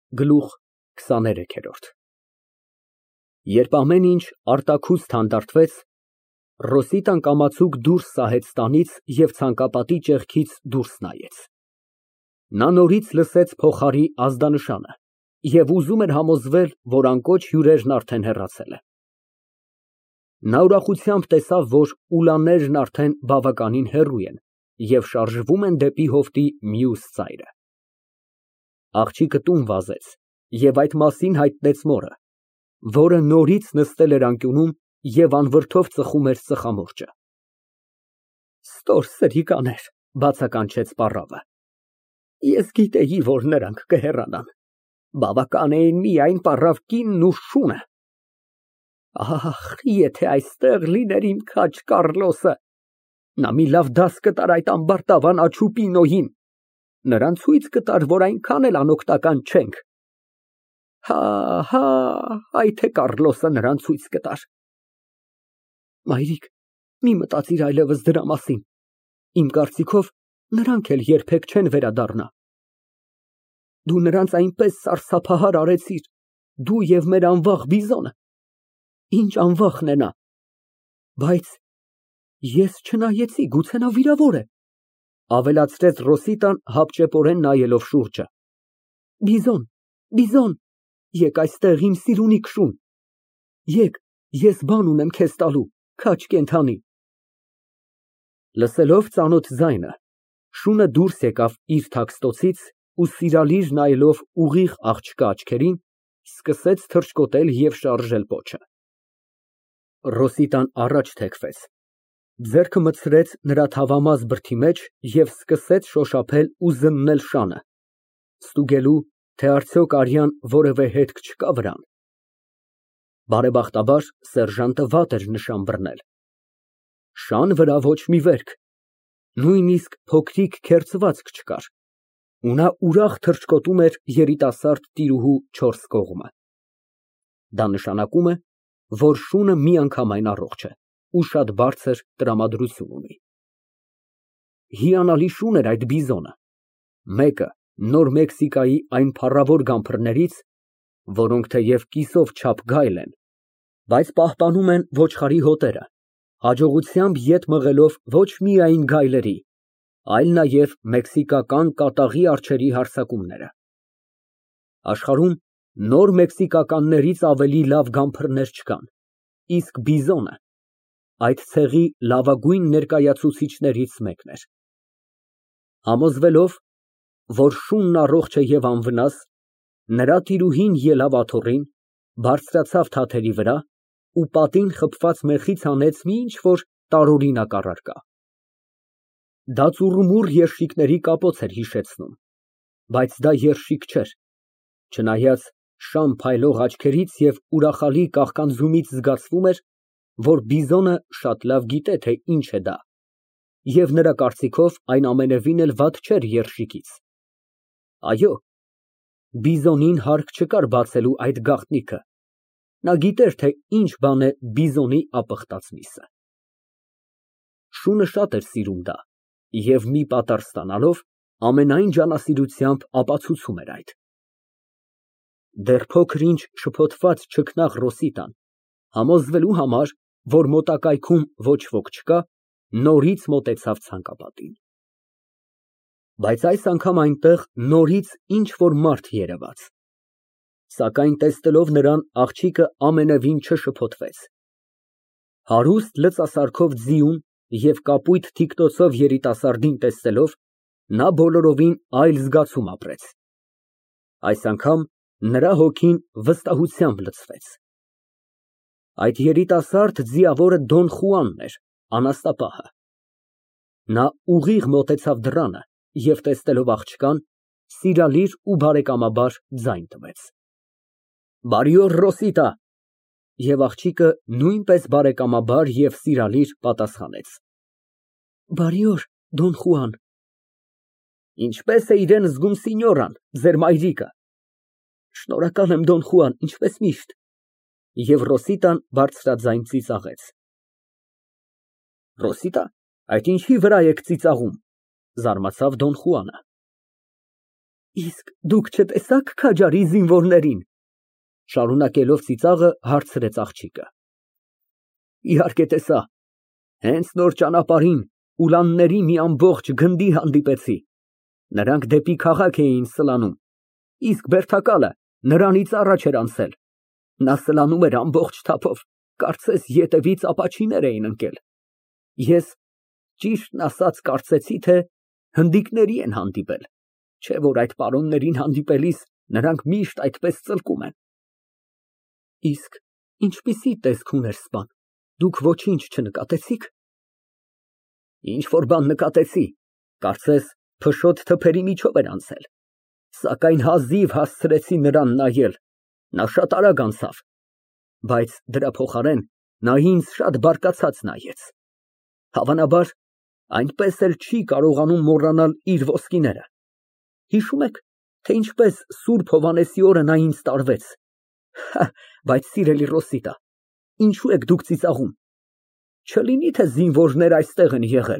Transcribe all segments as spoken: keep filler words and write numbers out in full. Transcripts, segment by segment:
Գլուխ քսաներեք։ Երբ ամեն ինչ արտաքուստ հանդարտվեց, Ռոսիտան կամացուկ դուրս սահեց տանից և ցանկապատի ճեղքից դուրս նայեց։ Նա նորից լսեց փողահարի ազդանշանը և ուզում էր համոզվել, որ անկոչ հյուրերն արդեն հեռացել են։ Նա ուրախությամբ տեսավ, որ ուլաներն արդեն բավականին հեռու են և շարժվում են դեպի հովտի մյուս ծայրը։ Աղջիկը տուն վազեց և այդ մասին հայտնեց մորը, որը նորից նստել էր անկյունում և անվրդով ծխում էր ծխամորճը։ «Ստորսրիկաներ», բացականչեց պառավը, ես գիտեի, որ նրանք կհեռանան, բավական էին միայն պառավ կինն ու շունը։ Ահ, եթե այստեղ լիներ իմ քաջ Կառլոսը, նա մի լավ դաս կտար այդ ամբարտավան աչուպինոյին, նրան ցույց կտար, որ այնքան էլ անօգնական չենք։ Հա, հա, այ թե Կառլոսը նրան ցույց կտար։ Մայրիկ, մի մտածիր այլևս դրա մասին, իմ կարծիքով, նրանք էլ երբեք չեն վերադառնա։ Դու նրանց այնպես սարսափահար արեցիր, դու և մեր անվաղ Բիզոնը, ինչ անվախն է նա, բայց ես չնայեցի, գուցե նա վիրավոր է, ավելացրեց Ռոսիտան հապճեպորեն նայելով շուրջը։ Բիզոն, Բիզոն, եկ այստեղ իմ սիրունիք շուն, եկ, ես բան ունեմ քեզ տալու, քաջ կենդանի։ Լսելով ծանոթ ձայնը, շունը դուրս եկավ իր թաքստոցից ու սիրալիր նայելով ուղիղ աղջկա աչքերին, սկսեց թռչկոտել և շարժել պոչը։ Ռոսիտան առաջ թեքվեց, ձեռքը մտցրեց նրա թավամաս բրդի մեջ և սկսեց շոշափել ու զննել շանը, ստուգելու, թե արդյոք արյան որևէ հետք չկա վրան։ Բարեբախտաբար, սերժանտը վատ էր նշան բռնել։ Շան վրա ոչ մի վերք, նույնիսկ փոքրիկ քերծվածք չկար, ու նա ուրախ թռչկոտում էր երիտասարդ տիրուհու չորս կողմը։ Դա նշանակում է, որ շունը միանգամայն առողջ է ու շատ բարձր տրամադրություն ունի։ Հիանալի շուն էր այդ Բիզոնը, մեկը Նոր Մեքսիկայի այն փառավոր գամբրներից, որոնք թեև կիսով չափ գայլ են, բայց պահպանում են ոչխարի հոտերը, հաջողությամբ ետ մղելով ոչ միայն գայլերի, այլ նաև մեքսիկական կատաղի արջերի հարձակումները։ Աշխարհում նոր մեքսիկականներից ավելի լավ գամբրներ չկան, իսկ Բիզոնը այդ ցեղի լավագույն ներկայացուցիչներից մեկն էր։ Համոզվելով, որ շունն առողջ է և անվնաս, նրա տիրուհին ելավ աթոռին, բարձրացավ թաթերի վրա ու պատին խբված մեխից հանեց մի ինչ֊որ տարօրինակ առարկա։ Դա ծուռումուռ երշիկների կապոց էր հիշեցնում, բայց դա երշիկ չէր, չնայած շան փայլող աչքերից և ուրախալի կաղկանձումից զգացվում էր, որ Բիզոնը շատ լավ գիտե, թե ինչ է դա, և նրա կարծիքով այն ամենևին էլ վատ չէր երշիկից։ Այո, Բիզոնին հարկ չկար բացելու այդ գաղտնիքը, նա գիտեր, թե ինչ բան է Բիզոնի ապխտած միսը։ Շունը շատ էր սիրում դա և մի պատառ ստանալով, ամենայն ջանասիրությամբ ապացուցում էր այդ։ Դեռ փոքր ինչ շփոթված չքնաղ Ռոսիտան, համոզվելու համար, որ մոտակայքում ոչ ոք չկա, նորից մոտեցավ ցանկապատին։ Բայց այս անգամ այնտեղ նորից ինչ֊որ մարդ երևաց, սակայն տեսնելով նրան, աղջիկը ամենևին չշփոթվեց։ Հարուստ լծասարքով ձիուն և կապույտ թիկնոցով երիտասարդին տեսնելով, նա բոլորովին այլ զգացում ապրեց։ Այս անգամ նրա հոգին վստահությամբ լցվեց։ Այդ երիտասարդ ձիավորը Դոն Խուանն էր, անաստապահը։ Նա ուղիղ մոտեցավ դռանը և տեսնելով աղջկան, սիրալիր ու բարեկամաբար ձայն տվեց։ Բարի օր, Ռոսիտա, և աղջիկը նույնպես բարեկամաբար և սիրալիր պատասխանեց։ Բարի օր, Դոն Խուան։ Ինչպե՞ս է իրեն զգում սինյորան, ձեր մայրիկը։ Շնորհակալ եմ, Դոն Խուան, ինչպես միշտ։ Եվ Ռոսիտան բարձրաձայն ծիծաղեց։ Ռոսիտա, այդ ինչի վրա եք ծիծաղում, զարմացավ Դոն Խուանը։ Իսկ դուք չտեսաք քաջարի զինվորներին, շարունակելով ծիծաղը հարցրեց աղջիկը։ Իհարկե տեսա, հենց նոր ճանապարհին ուլանների մի ամբողջ գնդի հանդիպեցի, նրանք դեպի քաղաք էին սլանում, իսկ բերդակալը նրանից առաջ էր անցել, նա սլանում էր ամբողջ թափով, կարծես ետևից ապաչիներ էին ընկել, ես ճիշտն ասած կարծեցի, թե հնդիկների են հանդիպել, չէ որ այդ պարոններին հանդիպելիս նրանք միշտ այդպես ծլկում են։ Իսկ ինչպիսի տեսք ուներ սպան, դուք ոչինչ չնկատեցիք։ Ինչ որ բան նկատեցի, կարծես փշոտ թփերի միջով էր անցել, սակայն հազիվ հասցրեցի նրան նայել, նա շատ արագ անցավ, բայց դրա փոխարեն նա ինձ շատ բարկացած նայեց, հավանաբար այնպես էլ չի կարողանում մոռանալ իր ոսկիները։ Հիշում եք, թե ինչպես Սուրբ Հովհաննեսի օրը նա ինձ տարվեց։ Բայց սիրելի Ռոսիտա, ինչու եք դուք ծիծաղում։ Չլինի թե զինվորներ այստեղ են եղել։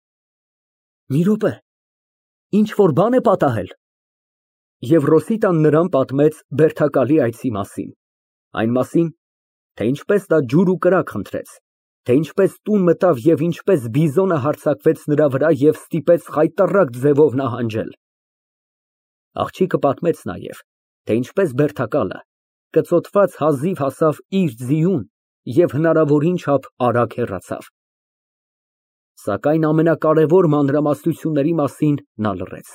Մի րոպե, ինչ որ բան է պատահել։ Եվ Ռոսիտան նրան պատմեց բերդակալի այցի մասին, այն մասին, թե ինչպես նա ջուր ու կրակ խնդրեց, թե ինչպես տուն մտավ և ինչպես բիզոնը հարձակվեց նրա վրա և ստիպեց խայտառակ ձևով նահանջել։ Աղջիկը պատմեց նաև, թե ինչպես բերդակալը կծոտված հազիվ հասավ իր ձիուն և հնարավորին չափ արագ հեռացավ։ Սակայն ամենակարևոր մանրամասնությունների մասին նա լռեց։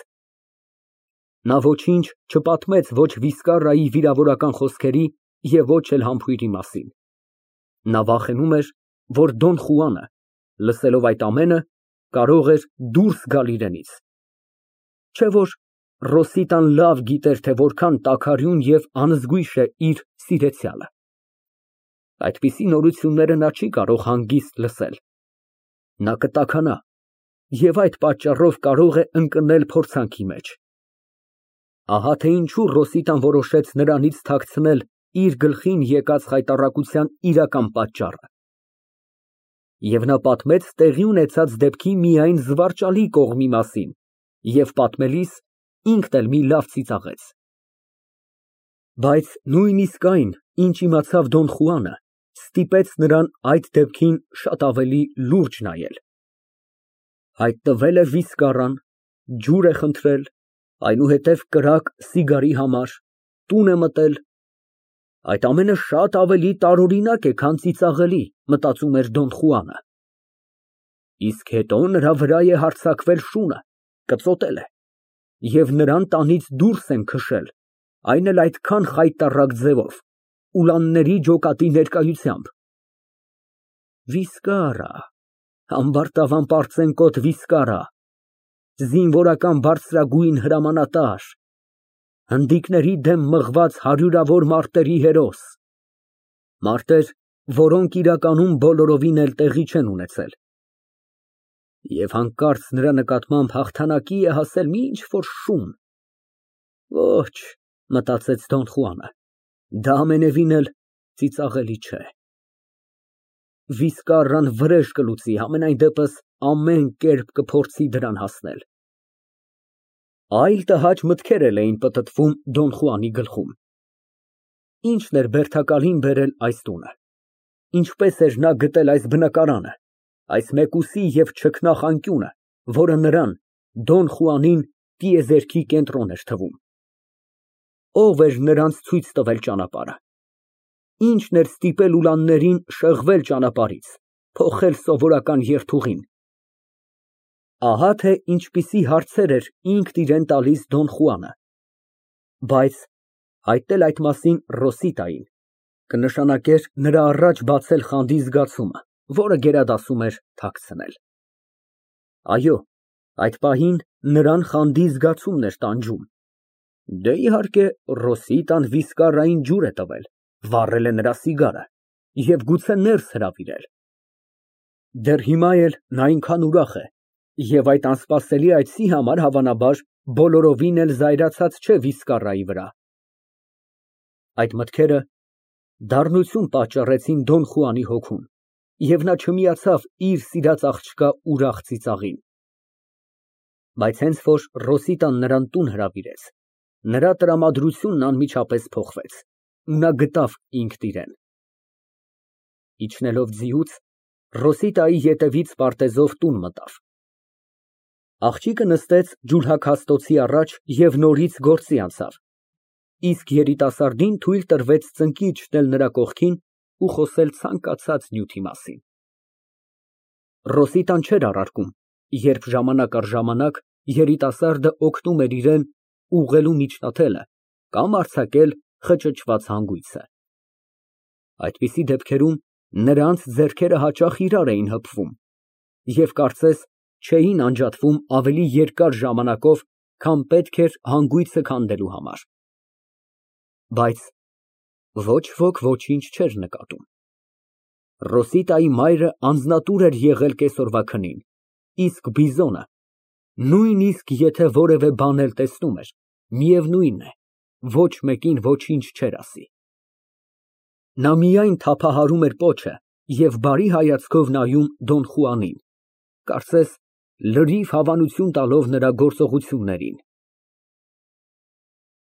Նա ոչինչ չպատմեց ոչ Վիսկարայի վիրավորական խոսքերի և ոչ էլ համբույրի մասին։ Նա վախենում էր, որ Դոն Խուանը, լսելով այդ ամենը, կարող էր դուրս գալ իրենից։ Չէ որ Ռոսիտան լավ գիտեր, թե որքան տաքարյուն և անզգույշ է իր սիրեցյալը։ Այդպիսի նորությունները նա չի կարող հանգիստ լսել։ Նա կտաքանա և այդ պատճառով կարող է ընկնել փորձանքի մեջ։ Ահա թե ինչու Ռոսիտան որոշեց նրանից թաքցնել իր գլխին եկած խայտառակության իրական պատճառը։ Եվ նա պատմեց տեղի ունեցած դեպքի միայն զվարճալի կողմի մասին և պատմելիս ինքն էլ մի լավ ծիծաղեց։ Բայց նույնիսկ այն, ինչ իմացավ Դոն Խուանը, ստիպեց նրան այդ դեպքին շատ ավելի լուրջ նայել։ Հայտնվել է Վիսկարան, ջուր է խնդրել, այնուհետև կրակ սիգարի համար, տուն է մտել։ Այդ ամենը շատ ավելի տարօրինակ է, քան ծիծաղելի, մտածում էր Դոն Խուանը։ Իսկ հետո նրա վրա է հարձակվել շունը, կծոտել է, և նրան տանից դուրս են քշել, այն էլ այդքան խայտառակ ձևով, ուլանների ջոկատի ներկայությամբ։ Վիսկարա, ամբարտավան պարծենկոտ Վիսկարա, զինվորական բարձրագույն հրամանատար, հնդիկների դեմ մղված հարյուրավոր մարտերի հերոս, մարտեր, որոնք իրականում բոլորովին էլ տեղի չեն ունեցել։ Եվ հանկարծ նրա նկատմամբ հաղթանակի է հասել մի ինչ֊որ շուն։ Ոչ, մտածեց Դոն Խուանը, դա ամենևին էլ ծիծաղելի չէ։ Վիսկարան վրեժ կլուծի, համենայն դեպս ամեն կերպ կփորձի դրան հասնել։ Այլ տհաճ մտքեր էլ էին պտտվում Դոն Խուանի գլխում։ Ի՞նչն էր բերդակալին բերել այս տունը, ինչպես էր նա գտել այս բնակարանը, այս մեկուսի և չքնաղ անկյունը, որը նրան, Դոն Խուանին, տիեզերքի կենտրոն էր թվում։ Ո՞վ էր նրանց ցույց տվել ճանապարհը։ Ի՞նչն էր ստիպել ուլաններին շեղվել ճանապարհից, փոխել սովորական երթուղին։ Ահա թե ինչպիսի հարցեր էր ինքն իրան տալիս Դոն Խուանը։ Բայց հայտնել այդ մասին Ռոսիտային կնշանակեր նրա առաջ բացել խանդի զգացումը, որը գերադասում էր թաքցնել։ Այո, այդ պահին նրան խանդի զգացումն էր տանջում։ Դե իհարկե, Ռոսիտան Վիսկարային ջուր է տվել, վառել է նրա սիգարը և գուցե ներս հրավիրել։ Դեռ հիմա էլ նա այնքան ուրախ է և այդ անսպասելի այցի համար, հավանաբար, բոլորովին էլ զայրացած չէ Վիսկարայի վրա։ Այդ մտքերը դառնություն պատճառեցին Դոն Խուանի հոգուն, և նա չմիացավ իր սիրած աղջկա ուրախ ծիծաղին։ Բայց հենց որ Ռոսիտան նրան տուն հրավիրեց, Նրա տրամադրությունն անմիջապես փոխվեց, ու նա գտավ ինքն իրեն։ Իջնելով ձիուց, Ռոսիտայի ետևից պարտեզով տուն մտավ։ Աղջիկը նստեց ջուլհաքաստոցի առաջ և նորից գործի անցավ, իսկ երիտասարդին թույլ տրվեց ծնկի իջնել նրա կողքին ու խոսել ցանկացած նյութի մասին։ Ռոսիտան չէր առարկում, երբ ժամանակ առ ժամանակ երիտասարդը օգնում էր իրան ուղղելու միջնաթելը կամ արձակել խճճված հանգույցը։ Այդպիսի դեպքերում նրանց ձեռքերը հաճախ իրար էին հպվում և կարծես չէին անջատվում ավելի երկար ժամանակով, քան պետք էր հանգույցը քանդելու համար։ Բայց ոչ ոք ոչինչ չէր նկատում։ Ռոսիտայի մայրը անձնատուր էր եղել կեսօրվա քնին, իսկ Բիզոնը, նույնիսկ եթե որևէ բան էլ տեսնում էր, միևնույն է, ոչ մեկին ոչինչ չէր ասի։ Նա միայն թափահարում էր պոչը և բարի հայացքով նայում Դոն Խուանին, կարծես լրիվ հավանություն տալով նրա գործողություններին։